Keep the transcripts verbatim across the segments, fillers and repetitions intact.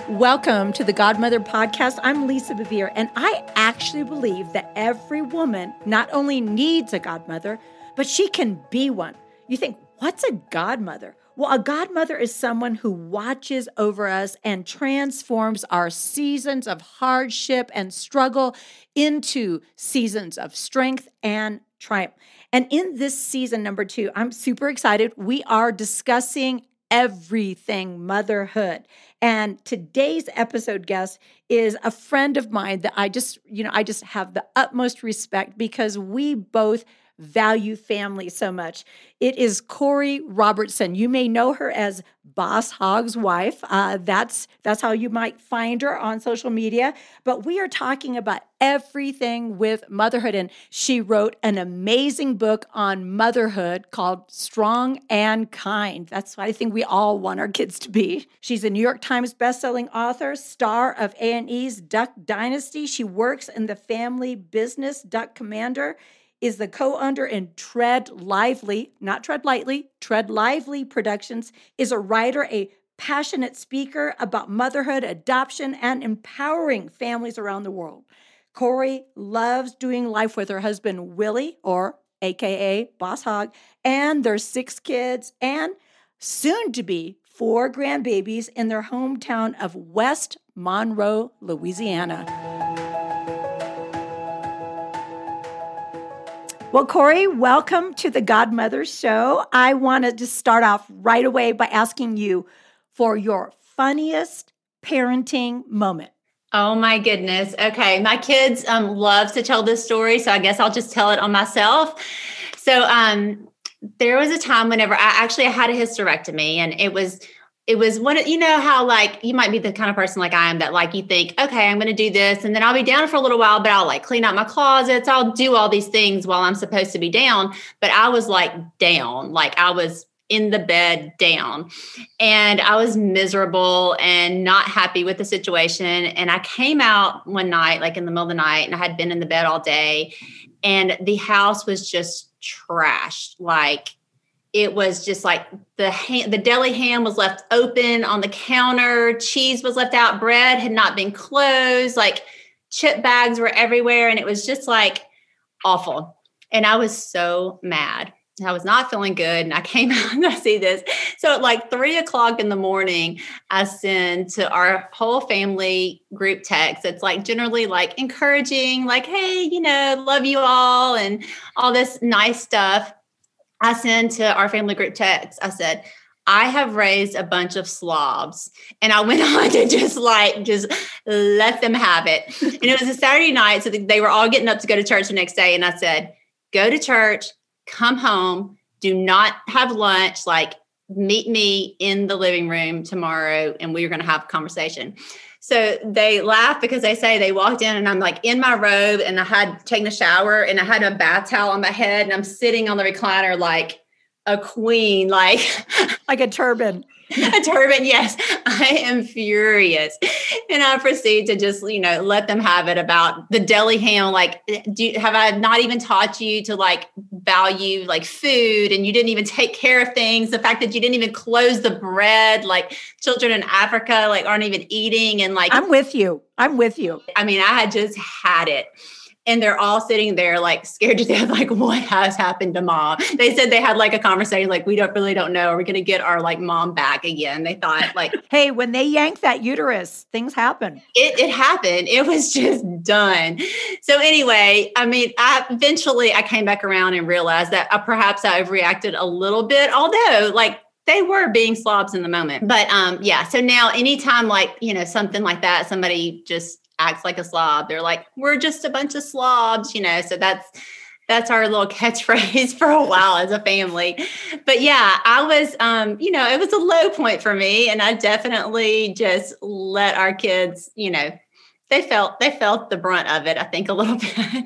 Welcome to the Godmother Podcast. I'm Lisa Bevere, and I actually believe that every woman not only needs a godmother, but she can be one. You think, what's a godmother? Well, a godmother is someone who watches over us and transforms our seasons of hardship and struggle into seasons of strength and triumph. And in this season, number two, I'm super excited. We are discussing everything motherhood. And today's episode guest is a friend of mine that I just, you know, I just have the utmost respect because we both value family so much. It is Corey Robertson. You may know her as Boss Hogg's wife. Uh, that's that's how you might find her on social media. But we are talking about everything with motherhood. And she wrote an amazing book on motherhood called Strong and Kind. That's what I think we all want our kids to be. She's a New York Times bestselling author, star of A and E's Duck Dynasty. She works in the family business. Duck Commander is the co-owner in Tread Lively, not Tread Lightly, Tread Lively Productions, is a writer, a passionate speaker about motherhood, adoption, and empowering families around the world. Corey loves doing life with her husband, Willie, or A K A Boss Hogg, and their six kids, and soon to be four grandbabies in their hometown of West Monroe, Louisiana. Well, Corey, welcome to the Godmother Show. I want to just start off right away by asking you for your funniest parenting moment. Oh my goodness. Okay. My kids um, love to tell this story, so I guess I'll just tell it on myself. So um, there was a time whenever I actually had a hysterectomy, and it was It was one of, you know, how like you might be the kind of person like I am that like you think, okay, I'm going to do this and then I'll be down for a little while, but I'll like clean out my closets. I'll do all these things while I'm supposed to be down. But I was like down, like I was in the bed down, and I was miserable and not happy with the situation. And I came out one night, like in the middle of the night, and I had been in the bed all day, and the house was just trashed. Like, it was just like the ham, the deli ham was left open on the counter. Cheese was left out. Bread had not been closed. Like chip bags were everywhere. And it was just like awful. And I was so mad. I was not feeling good. And I came out and I see this. So at like three o'clock in the morning, I send to our whole family group text. It's like generally like encouraging, like, hey, you know, love you all and all this nice stuff. I sent to our family group text, I said, I have raised a bunch of slobs. And I went on to just like, just let them have it. And it was a Saturday night. So they were all getting up to go to church the next day. And I said, go to church, come home, do not have lunch, like meet me in the living room tomorrow. And we were going to have a conversation. So they laugh because they say they walked in and I'm like in my robe and I had taken a shower and I had a bath towel on my head and I'm sitting on the recliner like a queen, like like a turban. A turban, yes. I am furious. And I proceed to just, you know, let them have it about the deli ham. Like, do you, have I not even taught you to like value like food, and you didn't even take care of things? The fact that you didn't even close the bread, like children in Africa, like aren't even eating. And like, I'm with you. I'm with you. I mean, I had just had it. And they're all sitting there like scared to death, like what has happened to mom? They said they had like a conversation, like we don't really don't know. Are we going to get our like mom back again? They thought like, hey, when they yank that uterus, things happen. It, it happened. It was just done. So anyway, I mean, I eventually I came back around and realized that uh, perhaps I overreacted a little bit, although like they were being slobs in the moment. But um, yeah, so now anytime like, you know, something like that, somebody just acts like a slob, they're like, we're just a bunch of slobs, you know. So that's that's our little catchphrase for a while as a family. But yeah, I was um you know, it was a low point for me, and I definitely just let our kids, you know, they felt they felt the brunt of it, I think, a little bit.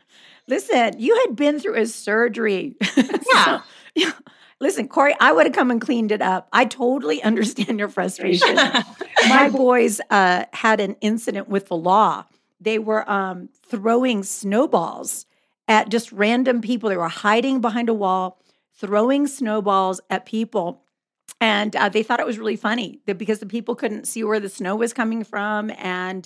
Listen, you had been through a surgery. Yeah. So, yeah. Listen, Corey, I would have come and cleaned it up. I totally understand your frustration. My boys uh, had an incident with the law. They were um, throwing snowballs at just random people. They were hiding behind a wall, throwing snowballs at people. And uh, they thought it was really funny that because the people couldn't see where the snow was coming from. And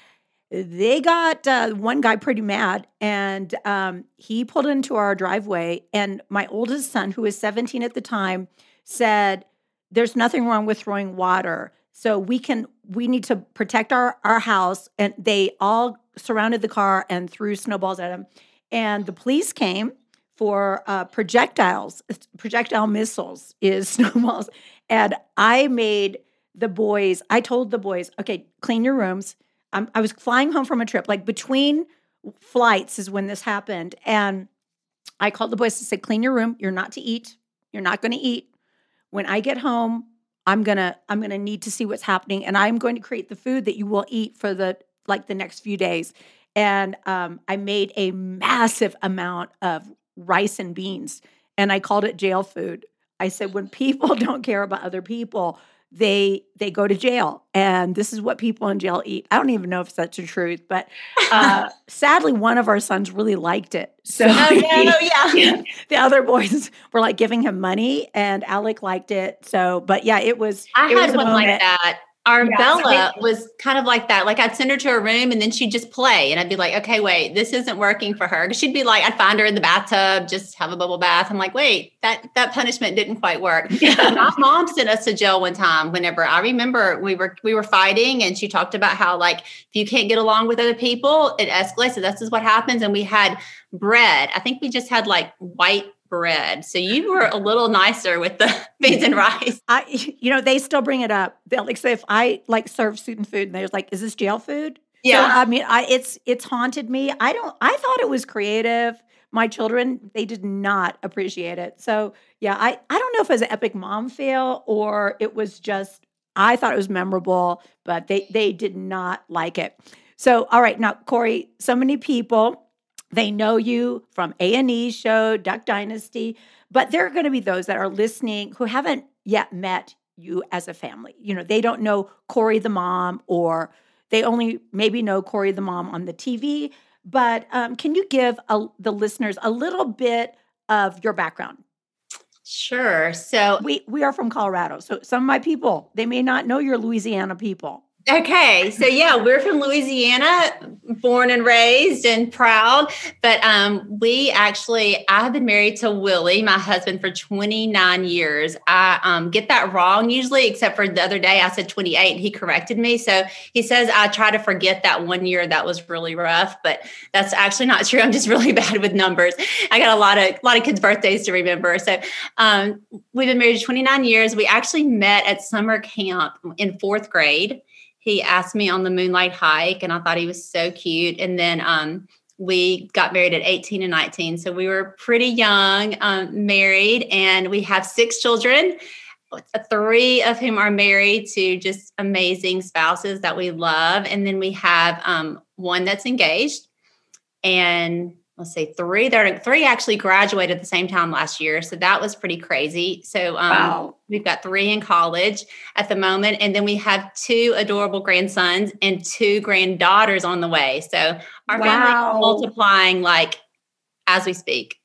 they got uh, one guy pretty mad, and um, he pulled into our driveway. And my oldest son, who was seventeen at the time, said, there's nothing wrong with throwing water. So we can, we need to protect our, our house. And they all surrounded the car and threw snowballs at him. And the police came for uh, projectiles. Projectile missiles is snowballs. And I made the boys, I told the boys, okay, clean your rooms. I'm, I was flying home from a trip, like between flights is when this happened. And I called the boys to say, clean your room. You're not to eat. You're not going to eat. When I get home, I'm going to, I'm going to need to see what's happening. And I'm going to create the food that you will eat for the, like the next few days. And um, I made a massive amount of rice and beans, and I called it jail food. I said, when people don't care about other people, they they go to jail. And this is what people in jail eat. I don't even know if that's the truth, but uh, sadly, one of our sons really liked it. So oh, yeah, oh, yeah. The other boys were like giving him money, and Alec liked it. So, but yeah, it was. I it had was one like that. Our Yeah. Bella was kind of like that. Like I'd send her to a room and then she'd just play. And I'd be like, okay, wait, this isn't working for her. Cause she'd be like, I'd find her in the bathtub, just have a bubble bath. I'm like, wait, that, that punishment didn't quite work. My mom sent us to jail one time whenever I remember we were, we were fighting, and she talked about how like, if you can't get along with other people, it escalates. So this is what happens. And we had bread. I think we just had like white bread. So you were a little nicer with the beans and rice. I, you know, they still bring it up. They'll like say if I like serve student food, and they're like, "Is this jail food?" Yeah. So, I mean, I it's it's haunted me. I don't. I thought it was creative. My children, they did not appreciate it. So yeah, I I don't know if it was an epic mom fail or it was just I thought it was memorable, but they they did not like it. So all right, now Corey, so many people. They know you from A and E show, Duck Dynasty, but there are going to be those that are listening who haven't yet met you as a family. You know, they don't know Corey the mom, or they only maybe know Corey the mom on the T V. But um, can you give a, the listeners a little bit of your background? Sure. So we we are from Colorado, so some of my people, they may not know you're Louisiana people. Okay. So yeah, we're from Louisiana, born and raised and proud. But um, we actually, I have been married to Willie, my husband, for twenty-nine years. I um, get that wrong usually, except for the other day I said twenty-eight and he corrected me. So he says I try to forget that one year that was really rough, but that's actually not true. I'm just really bad with numbers. I got a lot of, a lot of kids' birthdays to remember. So um, we've been married twenty-nine years. We actually met at summer camp in fourth grade. He asked me on the Moonlight Hike, and I thought he was so cute. And then um, we got married at eighteen and nineteen. So we were pretty young, um, married, and we have six children, three of whom are married to just amazing spouses that we love. And then we have um, one that's engaged, and let's say three. There, three actually graduated at the same time last year, so that was pretty crazy. So um, wow. We've got three in college at the moment, and then we have two adorable grandsons and two granddaughters on the way. So our wow. family is multiplying like as we speak.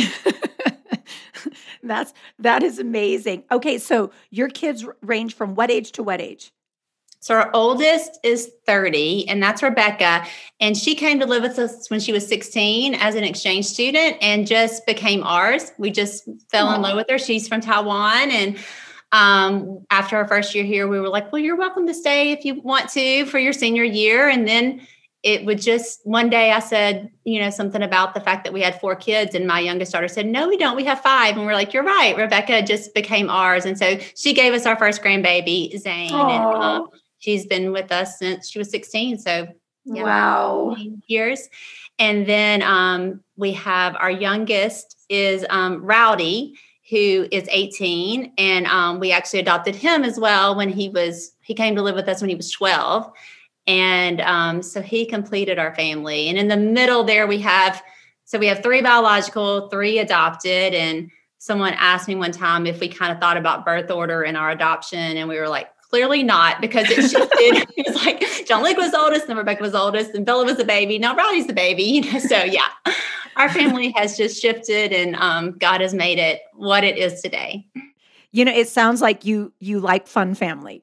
That's that is amazing. Okay, so your kids range from what age to what age? So our oldest is thirty, and that's Rebecca. And she came to live with us when she was sixteen as an exchange student and just became ours. We just fell Aww. in love with her. She's from Taiwan. And um, after our first year here, we were like, well, you're welcome to stay if you want to for your senior year. And then it would just, one day I said, you know, something about the fact that we had four kids, and my youngest daughter said, no, we don't, we have five. And we're like, you're right. Rebecca just became ours. And so she gave us our first grandbaby, Zane. Aww. And um, she's been with us since she was sixteen. So yeah, wow, years. And then um, we have our youngest is um, Rowdy, who is eighteen. And um, we actually adopted him as well when he was, he came to live with us when he was twelve. And um, so he completed our family. And in the middle there we have, so we have three biological, three adopted. And someone asked me one time if we kind of thought about birth order in our adoption. And we were like, clearly not, because it shifted. It was like John Luke was oldest, then Rebecca was oldest, and Bella was the baby. Now Rowdy's the baby. You know, so yeah, our family has just shifted, and um, God has made it what it is today. You know, it sounds like you you like fun family.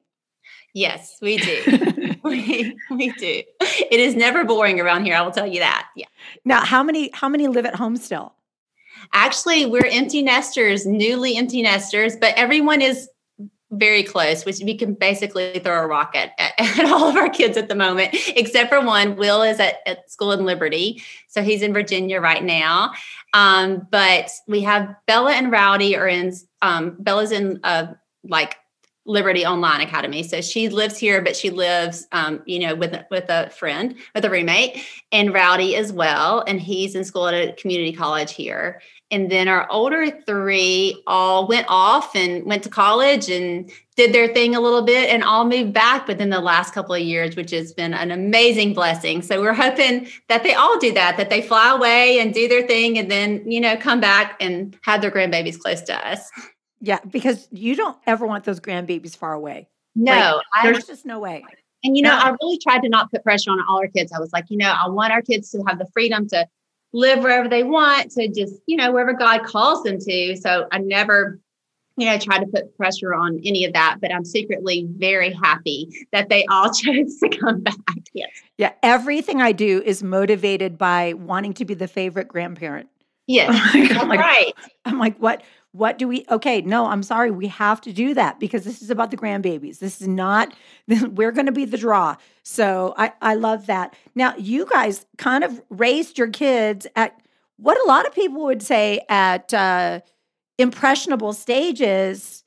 Yes, we do. we, we do. It is never boring around here. I will tell you that. Yeah. Now, how many how many live at home still? Actually, we're empty nesters, newly empty nesters, but everyone is very close, which we can basically throw a rock at, at, at all of our kids at the moment, except for one. Will is at, at school in Liberty. So he's in Virginia right now. Um, but we have Bella and Rowdy are in, um, Bella's in uh, like Liberty Online Academy. So she lives here, but she lives, um, you know, with, with a friend, with a roommate, and Rowdy as well. And he's in school at a community college here. And then our older three all went off and went to college and did their thing a little bit and all moved back within the last couple of years, which has been an amazing blessing. So we're hoping that they all do that, that they fly away and do their thing and then, you know, come back and have their grandbabies close to us. Yeah, because you don't ever want those grandbabies far away. No, like, I, there's just no way. And, you know, no. I really tried to not put pressure on all our kids. I was like, you know, I want our kids to have the freedom to live wherever they want, to just, you know, wherever God calls them to. So I never, you know, tried to put pressure on any of that, but I'm secretly very happy that they all chose to come back. Yes. Yeah. Everything I do is motivated by wanting to be the favorite grandparent. Yes. That's like, right. I'm like, what, what do we, okay, no, I'm sorry. We have to do that because this is about the grandbabies. This is not, we're going to be the draw. So I, I love that. Now, you guys kind of raised your kids at what a lot of people would say at uh, impressionable stages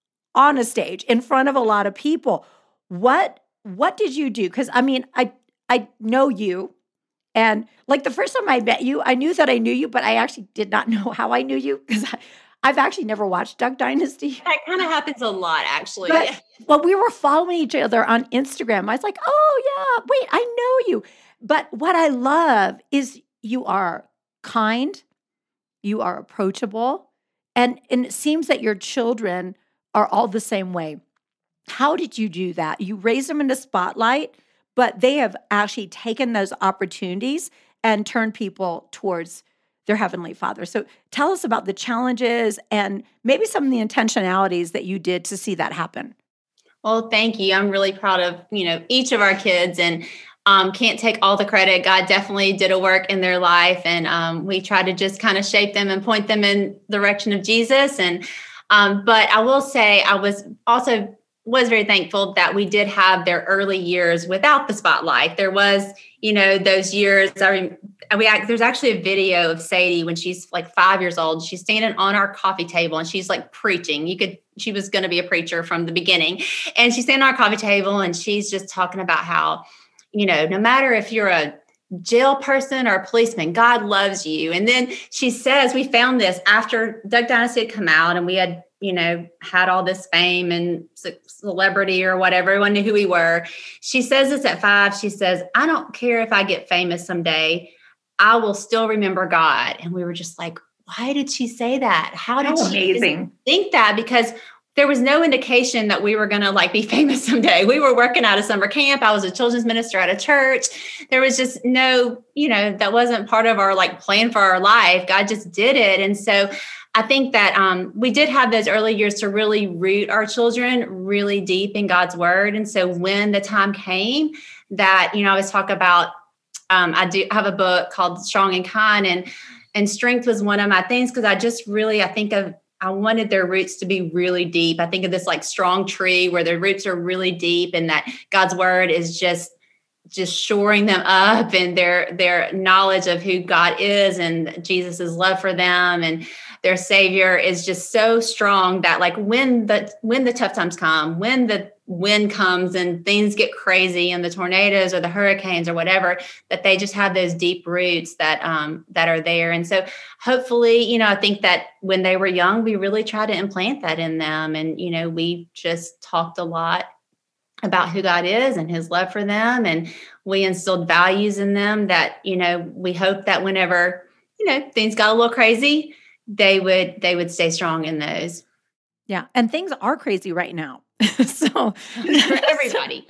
on a stage in front of a lot of people. What, what did you do? Because I mean, I, I know you. And like the first time I met you, I knew that I knew you, but I actually did not know how I knew you because I've actually never watched Duck Dynasty. That kind of happens a lot, actually. But, well, we were following each other on Instagram. I was like, oh, yeah, wait, I know you. But what I love is you are kind, you are approachable, and, and it seems that your children are all the same way. How did you do that? You raised them in the spotlight, but they have actually taken those opportunities and turned people towards their Heavenly Father. So tell us about the challenges and maybe some of the intentionalities that you did to see that happen. Well, thank you. I'm really proud of, you know, each of our kids and um, can't take all the credit. God definitely did a work in their life. And um, we try to just kind of shape them and point them in the direction of Jesus. And, um, but I will say I was also was very thankful that we did have their early years without the spotlight. There was, you know, those years. I mean, we there's actually a video of Sadie when she's like five years old. She's standing on our coffee table and she's like preaching. You could, she was going to be a preacher from the beginning, and she's standing on our coffee table and she's just talking about how, you know, no matter if you're a jail person or a policeman, God loves you. And then she says, we found this after Duck Dynasty had come out and we had, you know, had all this fame and celebrity or whatever. Everyone knew who we were. She says this at five. She says, I don't care if I get famous someday, I will still remember God. And we were just like, why did she say that? How did How she amazing. think that? Because there was no indication that we were going to like be famous someday. We were working out of summer camp. I was a children's minister at a church. There was just no, you know, that wasn't part of our like plan for our life. God just did it. And so I think that um, we did have those early years to really root our children really deep in God's word. And so when the time came that, you know, I always talk about, um, I do have a book called Strong and Kind, and, and strength was one of my things. Cause I just really, I think of, I wanted their roots to be really deep. I think of this like strong tree where their roots are really deep and that God's word is just, just shoring them up and their, their knowledge of who God is and Jesus's love for them and their Savior is just so strong that like when the, when the tough times come, when the wind comes and things get crazy and the tornadoes or the hurricanes or whatever, that they just have those deep roots that, um, that are there. And so hopefully, you know, I think that when they were young, we really tried to implant that in them. And, you know, we just talked a lot about who God is and his love for them. And we instilled values in them that, you know, we hope that whenever, you know, things got a little crazy, they would, they would stay strong in those. Yeah. And things are crazy right now. so for everybody.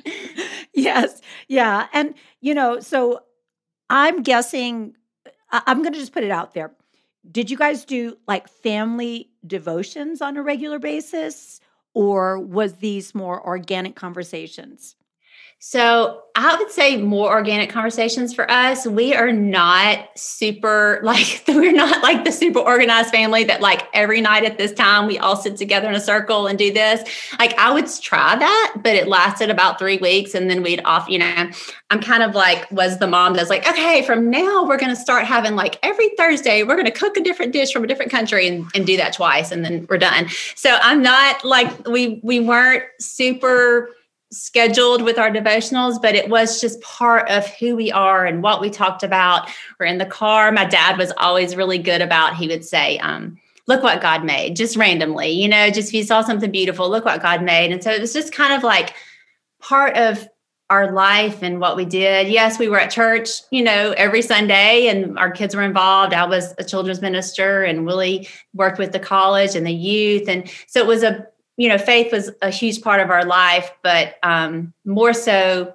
Yes. Yeah. And, you know, so I'm guessing, I- I'm going to just put it out there. did you guys do like family devotions on a regular basis, or was these more organic conversations? So I would say more organic conversations for us. We are not super like, we're not like the super organized family that like every night at this time, we all sit together in a circle and do this. Like I would try that, but it lasted about three weeks. And then we'd off, you know, I'm kind of like, was the mom that's like, okay, from now we're going to start having like every Thursday, we're going to cook a different dish from a different country and, and do that twice. And then we're done. So I'm not like, we, we weren't super scheduled with our devotionals, but it was just part of who we are and what we talked about. We're in the car. My dad was always really good about, he would say, um, look what God made, just randomly, you know, just if you saw something beautiful, look what God made. And so it was just kind of like part of our life and what we did. Yes, we were at church, you know, every Sunday and our kids were involved. I was a children's minister and really worked with the college and the youth. And so it was a you know, faith was a huge part of our life, but um, more so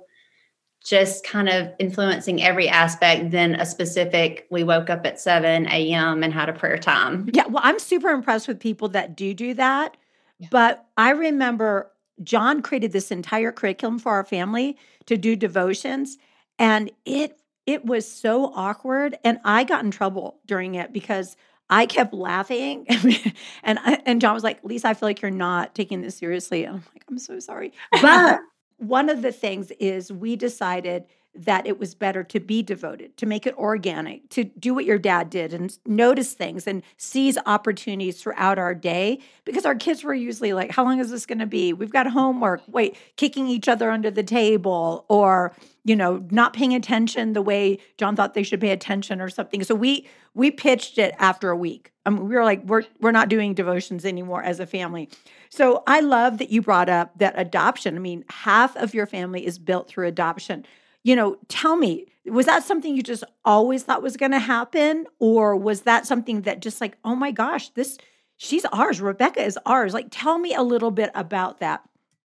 just kind of influencing every aspect than a specific, we woke up at seven a.m. and had a prayer time. Yeah, well, I'm super impressed with people that do do that. But I remember John created this entire curriculum for our family to do devotions, and it it was so awkward, and I got in trouble during it because I kept laughing, and I, and John was like, "Lisa, I feel like you're not taking this seriously." And I'm like, "I'm so sorry." But one of the things is we decided that it was better to be devoted, to make it organic, to do what your dad did and notice things and seize opportunities throughout our day, because our kids were usually like, how long is this going to be? We've got homework. Wait, kicking each other under the table, or, you know, not paying attention the way John thought they should pay attention or something. So we we pitched it after a week. I mean, we were like, we're we're not doing devotions anymore as a family. So I love that you brought up that adoption. I mean, half of your family is built through adoption. You know, tell me, was that something you just always thought was going to happen? Or was that something that just like, oh my gosh, this, she's ours. Rebecca is ours. Like, tell me a little bit about that.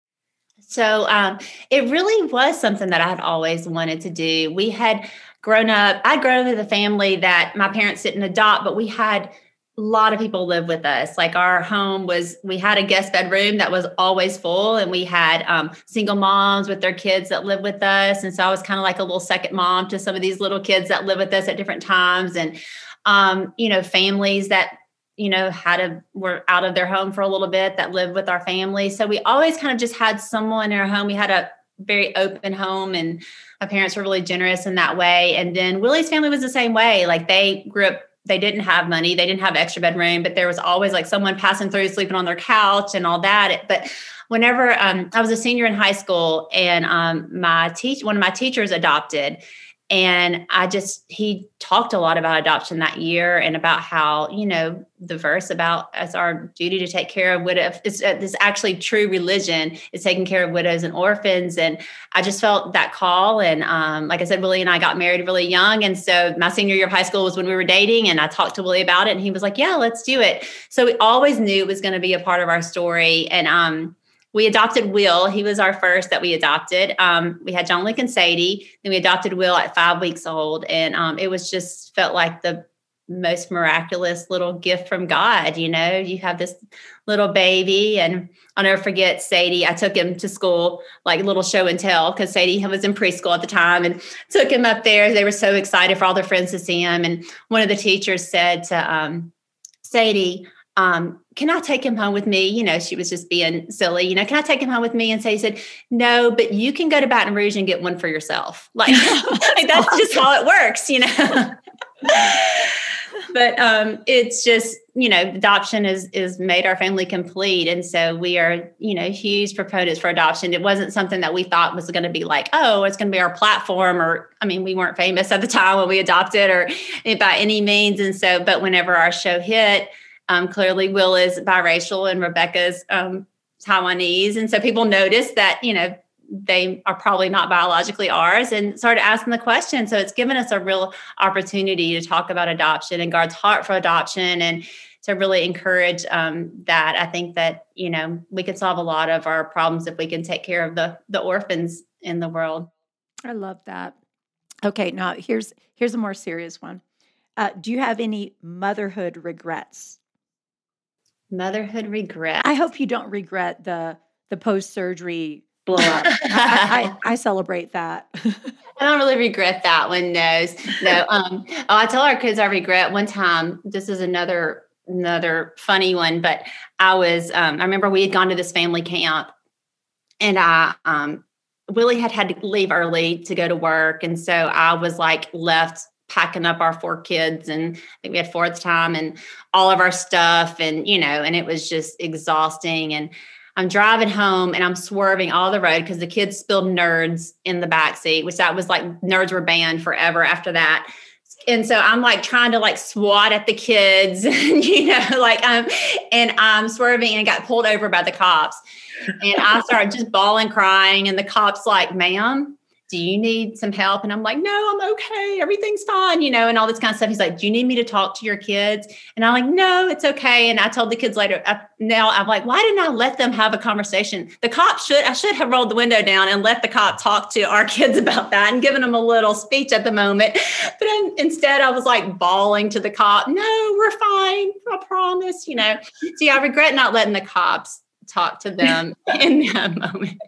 So um, it really was something that I had always wanted to do. We had grown up, I'd grown up with a family that my parents didn't adopt, but we had a lot of people live with us. Like our home was, we had a guest bedroom that was always full, and we had um, single moms with their kids that lived with us. And so I was kind of like a little second mom to some of these little kids that live with us at different times. And, um, you know, families that, you know, had a, were out of their home for a little bit that lived with our family. So we always kind of just had someone in our home. We had a very open home, and my parents were really generous in that way. And then Willie's family was the same way. Like they grew up, they didn't have money. They didn't have extra bedroom, but there was always like someone passing through, sleeping on their couch and all that. But whenever um, I was a senior in high school, and um, my teach, one of my teachers adopted, and I just, he talked a lot about adoption that year and about how, you know, the verse about it's our duty to take care of widows. It's, it's actually true religion is taking care of widows and orphans. And I just felt that call. And um, like I said, Willie and I got married really young. And so my senior year of high school was when we were dating, and I talked to Willie about it, and he was like, yeah, let's do it. So we always knew it was going to be a part of our story. And um, we adopted Will. He was our first that we adopted. Um, we had John Lincoln Sadie. Then we adopted Will at five weeks old. And um, it was just felt like the most miraculous little gift from God. You know, you have this little baby, and I'll never forget Sadie. I took him to school, like little show and tell, because Sadie was in preschool at the time, and took him up there. They were so excited for all their friends to see him. And one of the teachers said to um, Sadie, Um, can I take him home with me? You know, she was just being silly. You know, can I take him home with me? And so he said, no, but you can go to Baton Rouge and get one for yourself. Like, like that's awesome. Just how it works, you know. But um, it's just, you know, adoption is is made our family complete. And so we are, you know, huge proponents for adoption. It wasn't something that we thought was going to be like, oh, it's going to be our platform. Or, I mean, we weren't famous at the time when we adopted or by any means. And so, but whenever our show hit, Um, clearly, Will is biracial and Rebecca's um, Taiwanese. And so people noticed that, you know, they are probably not biologically ours, and started asking the question. So it's given us a real opportunity to talk about adoption and God's heart for adoption, and to really encourage um, that. I think that, you know, we could solve a lot of our problems if we can take care of the the orphans in the world. I love that. Okay, now here's here's a more serious one. Uh, do you have any motherhood regrets? Motherhood regrets. I hope you don't regret the the post-surgery blow up. I, I, I celebrate that. I don't really regret that one. No, no. Um, oh, I tell our kids I regret one time. This is another another funny one, but I was. Um, I remember we had gone to this family camp, and I um, Willie had had to leave early to go to work, and so I was like left packing up our four kids, and I think we had four at the time, and all of our stuff, and you know, and it was just exhausting. And I'm driving home and I'm swerving all the road because the kids spilled Nerds in the backseat, which that was like Nerds were banned forever after that. And so I'm like trying to like swat at the kids, you know, like I'm, and I'm swerving and got pulled over by the cops. And I started just bawling, crying. And the cop's like, ma'am, do you need some help? And I'm like, no, I'm okay. Everything's fine, you know, and all this kind of stuff. He's like, do you need me to talk to your kids? And I'm like, no, it's okay. And I told the kids later, I, now I'm like, why didn't I let them have a conversation? The cop should, I should have rolled the window down and let the cop talk to our kids about that and given them a little speech at the moment. But I, instead I was like bawling to the cop, no, we're fine. I promise, you know. See, I regret not letting the cops talk to them in that moment.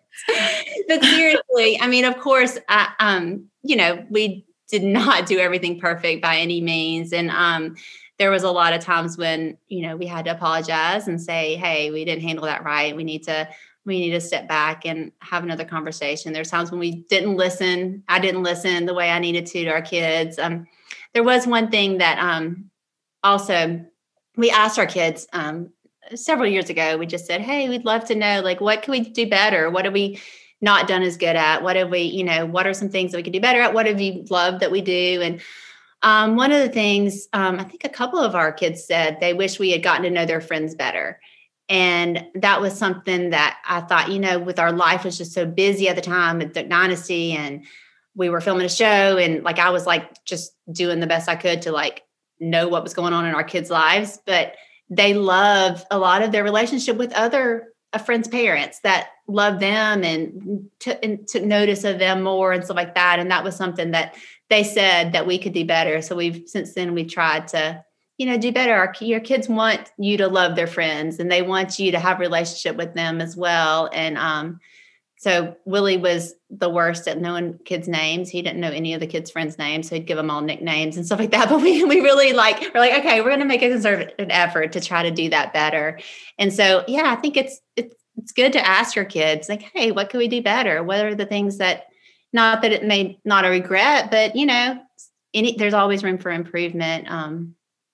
But seriously, I mean, of course, I, um, you know, we did not do everything perfect by any means. And um, there was a lot of times when, you know, we had to apologize and say, hey, we didn't handle that right. We need to, we need to step back and have another conversation. There's times when we didn't listen. I didn't listen the way I needed to to our kids. Um, there was one thing that um, also we asked our kids, um, several years ago, we just said, hey, we'd love to know, like, what can we do better? What have we not done as good at? What have we, you know, what are some things that we could do better at? What have you loved that we do? And um, one of the things, um, I think a couple of our kids said they wish we had gotten to know their friends better. And that was something that I thought, you know, with our life was just so busy at the time at Duck Dynasty, and we were filming a show, and like, I was like just doing the best I could to like know what was going on in our kids' lives. But they love a lot of their relationship with other a friend's parents that love them and, to, and took notice of them more and stuff like that. And that was something that they said that we could do better. So we've, since then we've tried to, you know, do better. Our, your kids want you to love their friends, and they want you to have a relationship with them as well. And, um, so Willie was the worst at knowing kids' names. He didn't know any of the kids' friends' names. So he'd give them all nicknames and stuff like that. But we we really like, we're like, okay, we're going to make a concerted effort to try to do that better. And so, yeah, I think it's, it's, it's good to ask your kids, like, hey, what can we do better? What are the things that, not that it may not a regret, but, you know, any, there's always room for improvement um,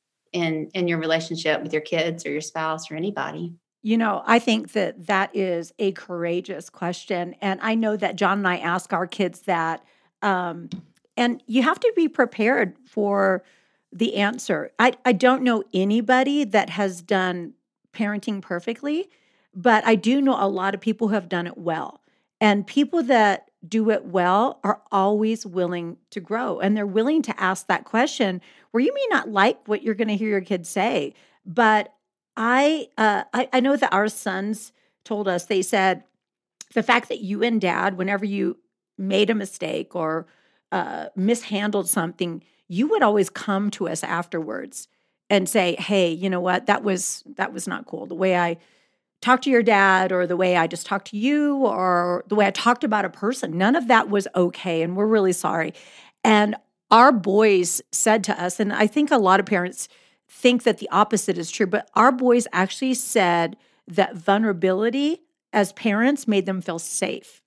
in, in your relationship with your kids or your spouse or anybody. You know, I think that that is a courageous question. And I know that John and I ask our kids that. Um, and you have to be prepared for the answer. I, I don't know anybody that has done parenting perfectly, but I do know a lot of people who have done it well. And people that do it well are always willing to grow. And they're willing to ask that question where you may not like what you're going to hear your kids say, but I, uh, I I know that our sons told us, they said, the fact that you and dad, whenever you made a mistake or uh, mishandled something, you would always come to us afterwards and say, hey, you know what, that was that was not cool. The way I talked to your dad, or the way I just talked to you, or the way I talked about a person, none of that was okay. And we're really sorry. And our boys said to us, and I think a lot of parents think that the opposite is true, but our boys actually said that vulnerability as parents made them feel safe.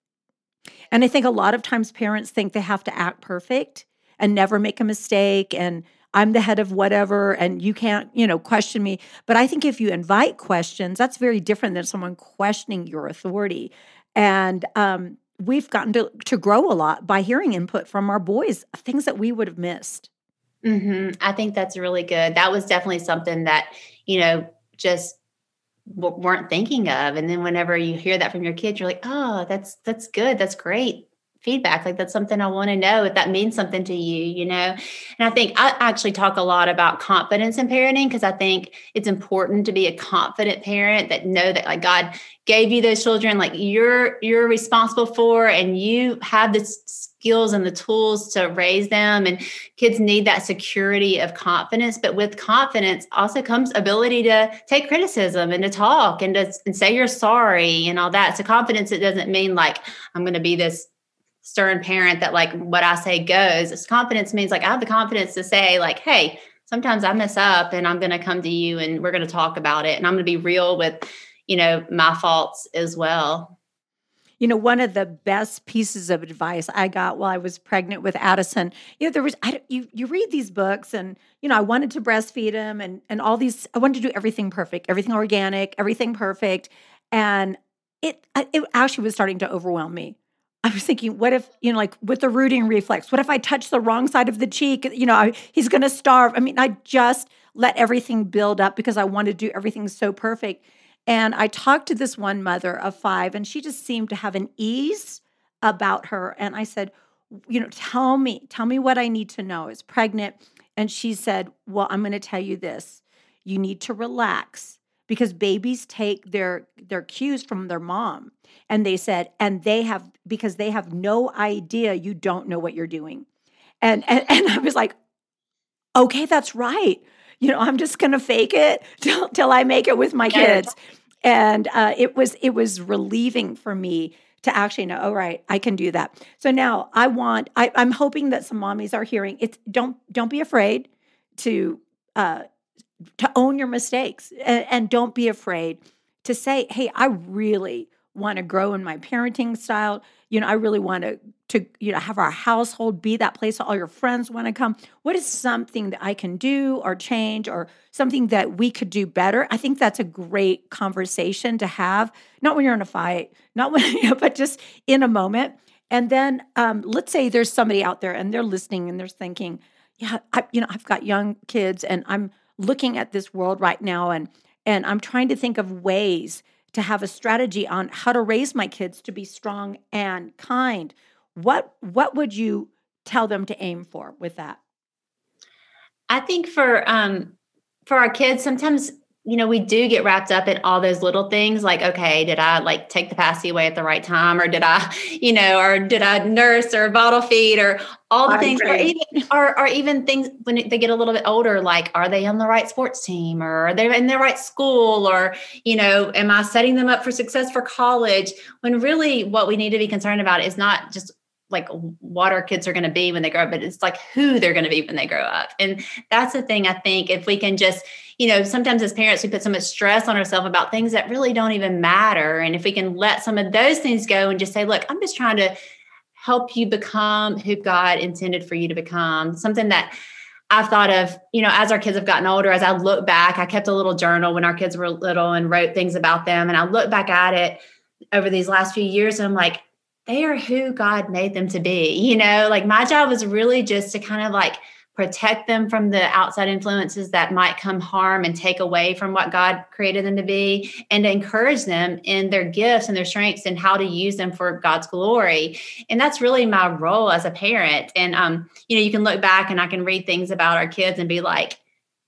And I think a lot of times parents think they have to act perfect and never make a mistake, and I'm the head of whatever, and you can't, you know, question me. But I think if you invite questions, that's very different than someone questioning your authority. And um, we've gotten to, to grow a lot by hearing input from our boys, things that we would have missed. Mm-hmm. I think that's really good. That was definitely something that, you know, just w- weren't thinking of. And then whenever you hear that from your kids, you're like, oh, that's, that's good. That's great. feedback. Like that's something I want to know if that means something to you, you know? And I think I actually talk a lot about confidence in parenting because I think it's important to be a confident parent that know that like God gave you those children, like you're, you're responsible for, and you have the skills and the tools to raise them. And kids need that security of confidence, but with confidence also comes ability to take criticism and to talk and to and say you're sorry and all that. So confidence, it doesn't mean like, I'm going to be this stern parent that like what I say goes. It's confidence means like I have the confidence to say like, hey, sometimes I mess up and I'm going to come to you and we're going to talk about it. And I'm going to be real with, you know, my faults as well. You know, one of the best pieces of advice I got while I was pregnant with Addison, you know, there was, I, you you read these books and, you know, I wanted to breastfeed him and, and all these, I wanted to do everything perfect, everything organic, everything perfect. And it, it actually was starting to overwhelm me. I was thinking, what if, you know, like with the rooting reflex, what if I touch the wrong side of the cheek? You know, I, he's going to starve. I mean, I just let everything build up because I wanted to do everything so perfect. And I talked to this one mother of five, and she just seemed to have an ease about her. And I said, you know, tell me, tell me what I need to know. I was pregnant. And she said, well, I'm going to tell you this. You need to relax because babies take their, their cues from their mom. And they said, and they have, because they have no idea you don't know what you're doing. And, and, and I was like, okay, that's right. You know, I'm just going to fake it till, till I make it with my kids. And uh, it was, it was relieving for me to actually know, all right, I can do that. So now I want, I, I'm hoping that some mommies are hearing it's, don't, don't be afraid to, uh, to own your mistakes and, and don't be afraid to say, hey, I really want to grow in my parenting style. You know, I really want to, to, you know, have our household be that place that all your friends want to come. What is something that I can do or change or something that we could do better? I think that's a great conversation to have, not when you're in a fight, not when, you know, but just in a moment. And then um, let's say there's somebody out there and they're listening and they're thinking, yeah, I, you know, I've got young kids and I'm looking at this world right now and, and I'm trying to think of ways to have a strategy on how to raise my kids to be strong and kind. What what would you tell them to aim for with that? I think for um for our kids, sometimes, you know, we do get wrapped up in all those little things like, okay, did I like take the passy away at the right time? Or did I, you know, or did I nurse or bottle feed or all the I things, or agree. even, or, or even things when they get a little bit older, like, are they on the right sports team or are they in the right school? Or, you know, am I setting them up for success for college? When really what we need to be concerned about is not just like what our kids are going to be when they grow up, but it's like who they're going to be when they grow up. And that's the thing. I think if we can just, you know, sometimes as parents, we put so much stress on ourselves about things that really don't even matter. And if we can let some of those things go and just say, look, I'm just trying to help you become who God intended for you to become. Something that I've thought of, you know, as our kids have gotten older, as I look back, I kept a little journal when our kids were little and wrote things about them. And I look back at it over these last few years and I'm like, they are who God made them to be. You know, like my job was really just to kind of like protect them from the outside influences that might come harm and take away from what God created them to be, and to encourage them in their gifts and their strengths and how to use them for God's glory. And that's really my role as a parent. And, um, you know, you can look back and I can read things about our kids and be like,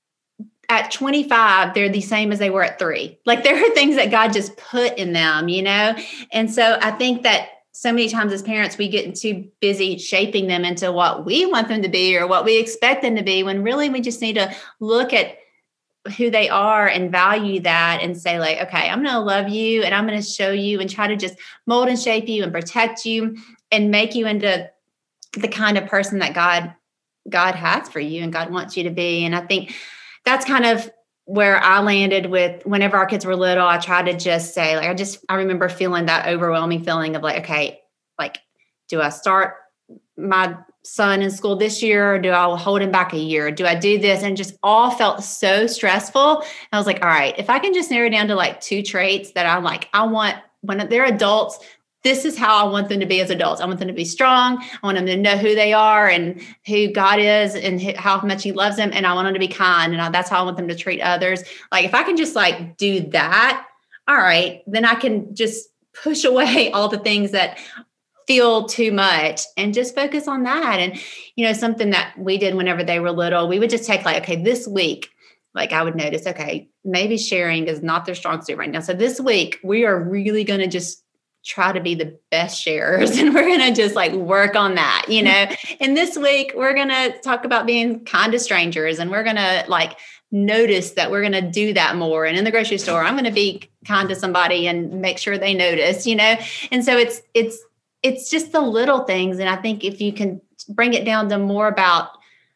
at twenty-five, they're the same as they were at three. Like there are things that God just put in them, you know? And so I think that so many times as parents, we get too busy shaping them into what we want them to be or what we expect them to be, when really we just need to look at who they are and value that and say like, okay, I'm going to love you and I'm going to show you and try to just mold and shape you and protect you and make you into the kind of person that God, God has for you and God wants you to be. And I think that's kind of where I landed with whenever our kids were little. I tried to just say, like, I just, I remember feeling that overwhelming feeling of like, okay, like, do I start my son in school this year or do I hold him back a year? Do I do this? And just all felt so stressful. And I was like, all right, if I can just narrow down to like two traits that I'm like, I want when they're adults, this is how I want them to be as adults. I want them to be strong. I want them to know who they are and who God is and how much he loves them. And I want them to be kind. And that's how I want them to treat others. Like if I can just like do that, all right, then I can just push away all the things that feel too much and just focus on that. And, you know, something that we did whenever they were little, we would just take like, okay, this week, like I would notice, okay, maybe sharing is not their strong suit right now. So this week we are really going to just try to be the best sharers, and we're going to just like work on that, you know. And this week we're going to talk about being kind to strangers, and we're going to like notice that we're going to do that more. And in the grocery store, I'm going to be kind to somebody and make sure they notice, you know. And so it's it's it's just the little things. And I think if you can bring it down to more about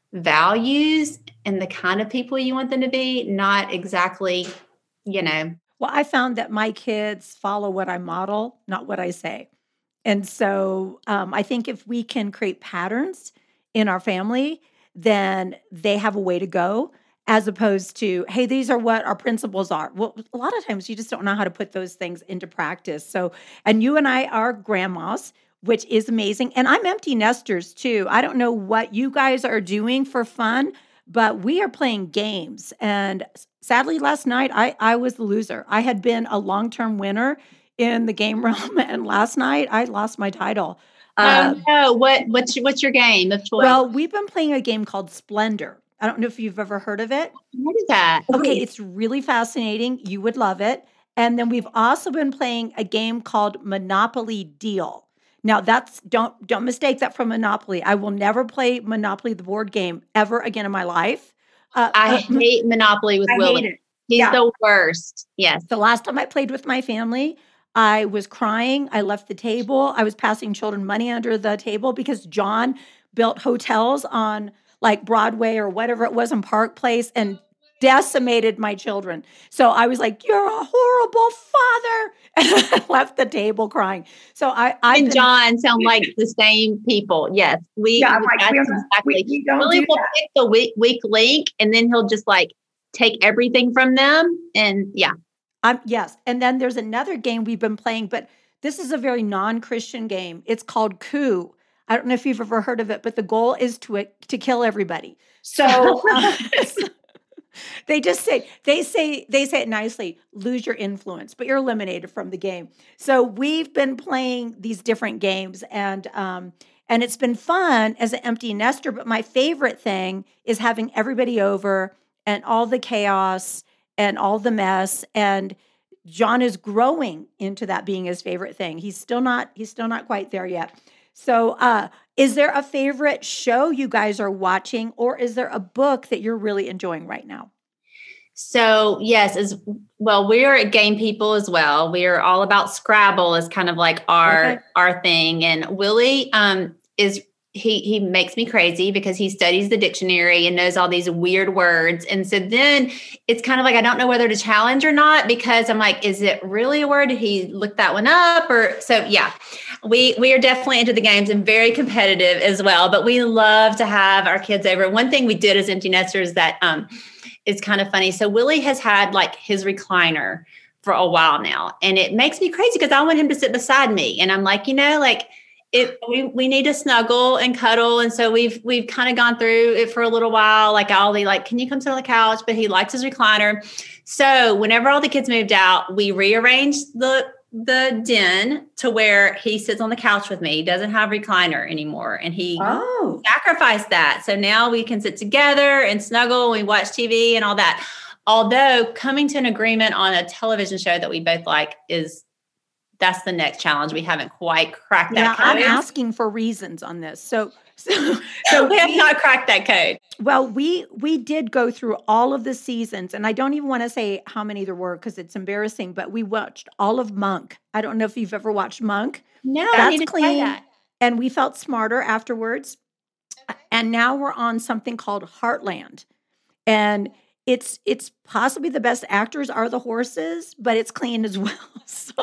values and the kind of people you want them to be, not exactly, you know. Well, I found that my kids follow what I model, not what I say. And so um, I think if we can create patterns in our family, then they have a way to go, as opposed to, hey, these are what our principles are. Well, a lot of times you just don't know how to put those things into practice. So, and you and I are grandmas, which is amazing. And I'm empty nesters too. I don't know what you guys are doing for fun, but we are playing games. And sadly, last night, I, I was the loser. I had been a long-term winner in the game realm, and last night, I lost my title. Oh, uh, no. What, what's, what's your game of choice? Well, we've been playing a game called Splendor. I don't know if you've ever heard of it. What is that? Okay, it's really fascinating. You would love it. And then we've also been playing a game called Monopoly Deal. Now that's, don't don't mistake that from Monopoly. I will never play Monopoly, the board game, ever again in my life. Uh, I uh, hate Monopoly with I Willie. He's yeah. the worst. Yes. The last time I played with my family, I was crying. I left the table. I was passing children money under the table because John built hotels on like Broadway or whatever it was in Park Place and decimated my children. So I was like, you're a horrible father. And I left the table crying. So I, I and John sound like the same people. Yes. We, yeah, we, like, we exactly. We, we don't Willie do will that. Pick the weak, weak link, and then he'll just like take everything from them. And yeah. Um, yes. And then there's another game we've been playing, but this is a very non-Christian game. It's called Coup. I don't know if you've ever heard of it, but the goal is to, to kill everybody. So, uh, They just say, they say, they say it nicely, lose your influence, but you're eliminated from the game. So we've been playing these different games, and um, and it's been fun as an empty nester. But my favorite thing is having everybody over and all the chaos and all the mess. And John is growing into that being his favorite thing. He's still not, he's still not quite there yet. So uh, is there a favorite show you guys are watching, or is there a book that you're really enjoying right now? So yes, as well, we are game people as well. We are all about Scrabble as kind of like our, okay. our thing. And Willie um, is, he, he makes me crazy because he studies the dictionary and knows all these weird words. And so then it's kind of like, I don't know whether to challenge or not, because I'm like, is it really a word? Did he look that one up? Or so, yeah, we, we are definitely into the games and very competitive as well, but we love to have our kids over. One thing we did as empty nesters that um, is kind of funny. So Willie has had like his recliner for a while now, and it makes me crazy because I want him to sit beside me. And I'm like, you know, like, It, we, we need to snuggle and cuddle. And so we've, we've kind of gone through it for a little while. Like I'll be like, can you come sit on the couch? But he likes his recliner. So whenever all the kids moved out, we rearranged the, the den to where he sits on the couch with me. He doesn't have recliner anymore. And he oh. sacrificed that. So now we can sit together and snuggle. We watch T V and all that. Although coming to an agreement on a television show that we both like is that's the next challenge. We haven't quite cracked that yeah, code. I'm asking for reasons on this. So, so, so we have we, not cracked that code. Well, we we did go through all of the seasons, and I don't even want to say how many there were because it's embarrassing, but we watched all of Monk. I don't know if you've ever watched Monk. No, that's I need to clean. try that. And we felt smarter afterwards. And now we're on something called Heartland. And It's it's possibly the best actors are the horses, but it's clean as well. So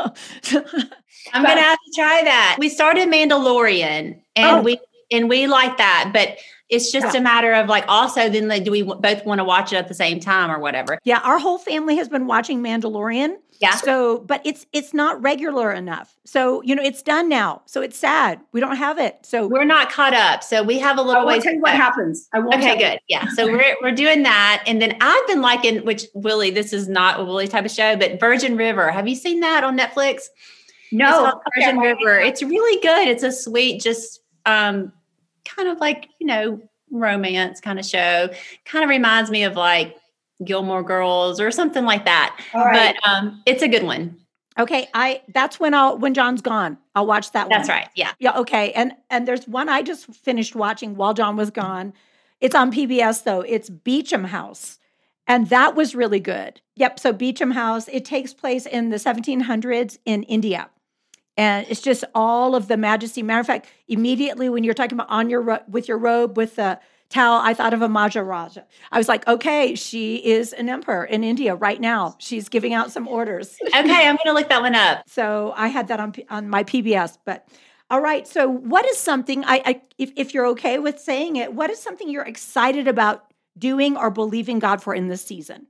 I'm gonna have to try that. We started Mandalorian, and oh. we and we like that, but it's just yeah. a matter of like also then like, do we both want to watch it at the same time or whatever? Yeah, our whole family has been watching Mandalorian. Yeah. So, but it's it's not regular enough. So, you know, it's done now. So it's sad. We don't have it. So we're not caught up. So we have a little way. I'll tell you what happens. I won't okay, good. Yeah. So we're we're doing that. And then I've been liking, which Willie, this is not a Willie type of show, but Virgin River. Have you seen that on Netflix? No, it's called okay, Persian River. It's really good. It's a sweet, just um, kind of like, you know, romance kind of show. Kind of reminds me of like Gilmore Girls or something like that. All right. But um, it's a good one. Okay, I that's when I'll when John's gone, I'll watch that one. That's right. Yeah. Yeah, okay. And and there's one I just finished watching while John was gone. It's on P B S though. It's Beecham House. And that was really good. Yep, so Beecham House, it takes place in the seventeen hundreds in India. And it's just all of the majesty. Matter of fact, immediately when you're talking about on your ro- with your robe with the towel, I thought of a Maharaja. I was like, okay, she is an emperor in India right now. She's giving out some orders. Okay, I'm going to look that one up. So I had that on on my P B S. But all right, so what is something I, I if if you're okay with saying it, what is something you're excited about doing or believing God for in this season?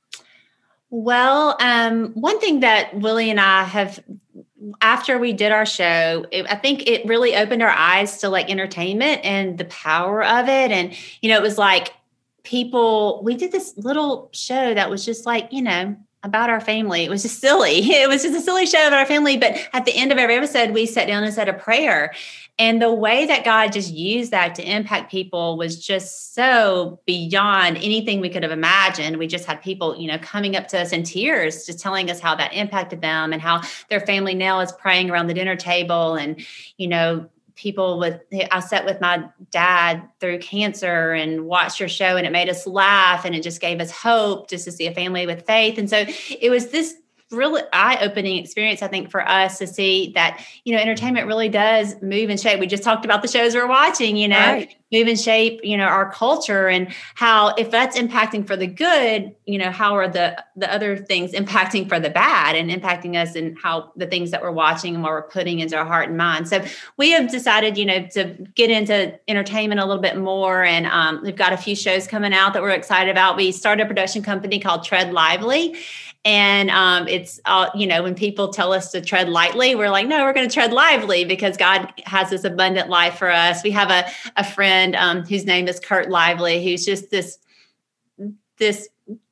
Well, um, one thing that Willie and I have, after we did our show, it, I think it really opened our eyes to like entertainment and the power of it. And, you know, it was like people, we did this little show that was just like, you know, about our family. It was just silly. It was just a silly show about our family. But at the end of every episode, we sat down and said a prayer. And the way that God just used that to impact people was just so beyond anything we could have imagined. We just had people, you know, coming up to us in tears, just telling us how that impacted them and how their family now is praying around the dinner table. And, you know, people with, I sat with my dad through cancer and watched your show, and it made us laugh, and it just gave us hope just to see a family with faith. And so it was this really eye-opening experience, I think, for us to see that, you know, entertainment really does move and shape. We just talked about the shows we're watching, you know, right. move and shape, you know, our culture, and how, if that's impacting for the good, you know, how are the, the other things impacting for the bad and impacting us, and how the things that we're watching and what we're putting into our heart and mind. So we have decided, you know, to get into entertainment a little bit more. And um, we've got a few shows coming out that we're excited about. We started a production company called Tread Lively. And um, it's, uh, you know, when people tell us to tread lightly, we're like, no, we're going to tread lively, because God has this abundant life for us. We have a, a friend um, whose name is Kurt Lively, who's just this, this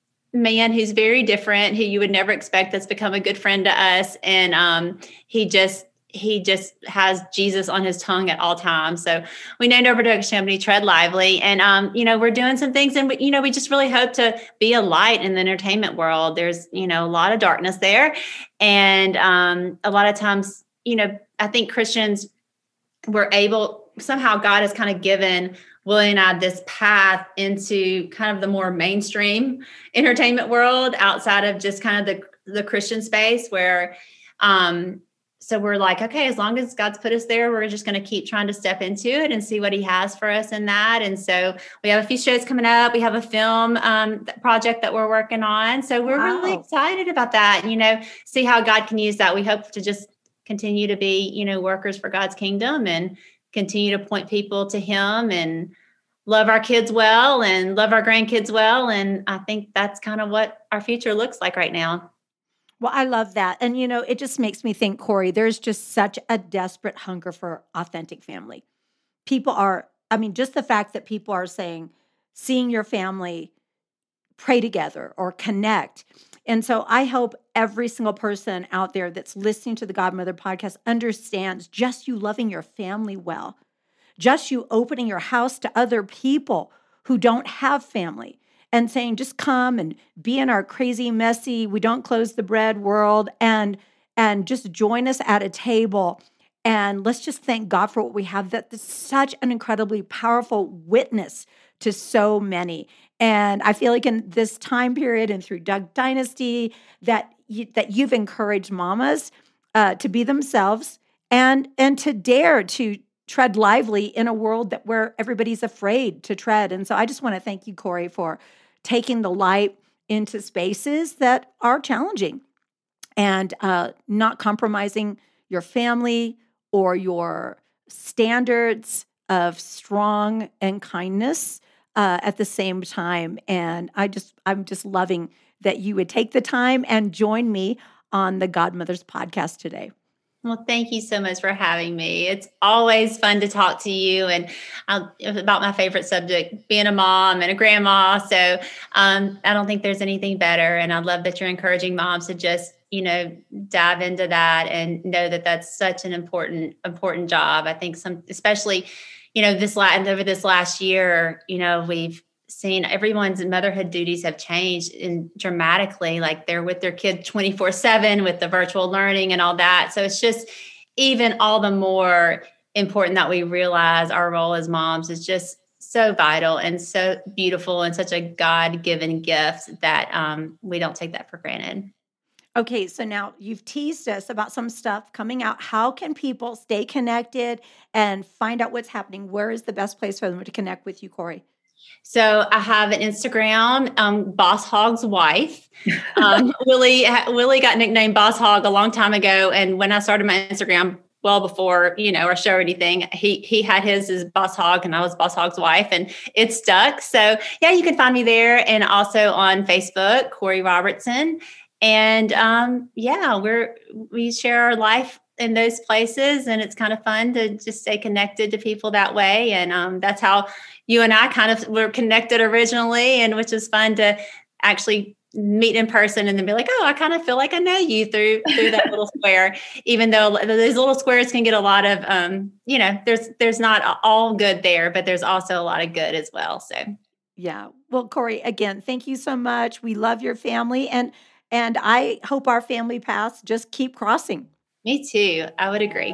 man who's very different, who you would never expect, that's become a good friend to us. And um, he just, he just has Jesus on his tongue at all times. So we named our production company Tread Lively. And, um, you know, we're doing some things, and, we, you know, we just really hope to be a light in the entertainment world. There's, you know, a lot of darkness there. And um, a lot of times, you know, I think Christians were able, somehow God has kind of given Willie and I this path into kind of the more mainstream entertainment world, outside of just kind of the, the Christian space, where, um, so we're like, okay, as long as God's put us there, we're just going to keep trying to step into it and see what he has for us in that. And so we have a few shows coming up. We have a film um, project that we're working on. So we're wow. really excited about that. You know, see how God can use that. We hope to just continue to be, you know, workers for God's kingdom, and continue to point people to him, and love our kids well, and love our grandkids well. And I think that's kind of what our future looks like right now. Well, I love that. And, you know, it just makes me think, Corey, there's just such a desperate hunger for authentic family. People are, I mean, just the fact that people are saying, seeing your family pray together or connect. And so I hope every single person out there that's listening to the Godmother podcast understands just you loving your family well, just you opening your house to other people who don't have family, and saying, just come and be in our crazy, messy, we don't close the bread world, and and just join us at a table. And let's just thank God for what we have. That's such an incredibly powerful witness to so many. And I feel like in this time period and through Duck Dynasty, that, you, that you've encouraged mamas uh, to be themselves, and and to dare to tread lively in a world that where everybody's afraid to tread. And so I just want to thank you, Corey, for taking the light into spaces that are challenging, and uh, not compromising your family or your standards of strong and kindness uh, at the same time. And I just, I'm just loving that you would take the time and join me on the Godmothers podcast today. Well, thank you so much for having me. It's always fun to talk to you, and um, about my favorite subject, being a mom and a grandma. So um, I don't think there's anything better. And I love that you're encouraging moms to just you know, dive into that and know that that's such an important, important job. I think some, especially, you know, this last, over this last year, you know, we've seen everyone's motherhood duties have changed in dramatically, like they're with their kids twenty-four seven with the virtual learning and all that. So it's just even all the more important that we realize our role as moms is just so vital and so beautiful and such a God-given gift that um, we don't take that for granted. Okay, so now you've teased us about some stuff coming out. How can people stay connected and find out what's happening? Where is the best place for them to connect with you, Corey? So I have an Instagram, um, Boss Hog's wife. Um, Willie, Willie got nicknamed Boss Hog a long time ago. And when I started my Instagram, well before, you know, our show or anything, he he had his as Boss Hog and I was Boss Hog's wife, and it stuck. So yeah, you can find me there, and also on Facebook, Corey Robertson. And um, yeah, we're we share our life in those places, and it's kind of fun to just stay connected to people that way. And um, that's how you and I kind of were connected originally, and which is fun to actually meet in person and then be like, oh, I kind of feel like I know you through through that little square, even though those little squares can get a lot of, um, you know, there's there's not all good there, but there's also a lot of good as well. So yeah, well, Corey, again, thank you so much. We love your family, and and I hope our family paths just keep crossing. Me too. I would agree.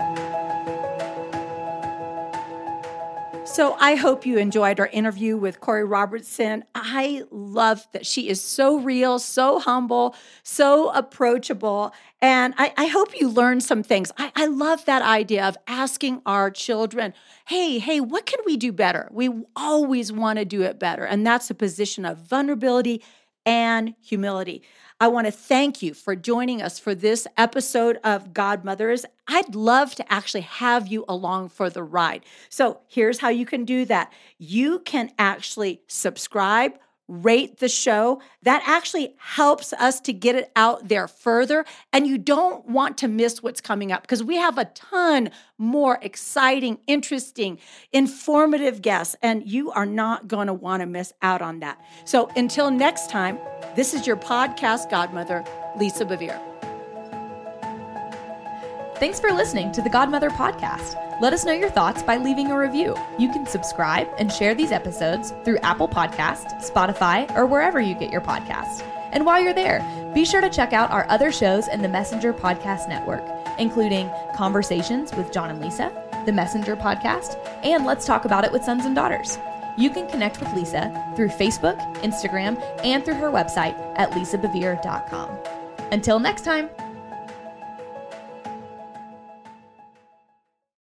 So I hope you enjoyed our interview with Corey Robertson. I love that she is so real, so humble, so approachable. And I, I hope you learned some things. I, I love that idea of asking our children, hey, hey, what can we do better? We always want to do it better. And that's a position of vulnerability and humility. I want to thank you for joining us for this episode of Godmothers. I'd love to actually have you along for the ride. So here's how you can do that. You can actually subscribe, rate the show. That actually helps us to get it out there further. And you don't want to miss what's coming up because we have a ton more exciting, interesting, informative guests, and you are not going to want to miss out on that. So until next time, this is your podcast godmother, Lisa Bevere. Thanks for listening to the Godmother Podcast. Let us know your thoughts by leaving a review. You can subscribe and share these episodes through Apple Podcasts, Spotify, or wherever you get your podcasts. And while you're there, be sure to check out our other shows in the Messenger Podcast Network, including Conversations with John and Lisa, the Messenger Podcast, and Let's Talk About It with Sons and Daughters. You can connect with Lisa through Facebook, Instagram, and through her website at lisa bevere dot com. Until next time.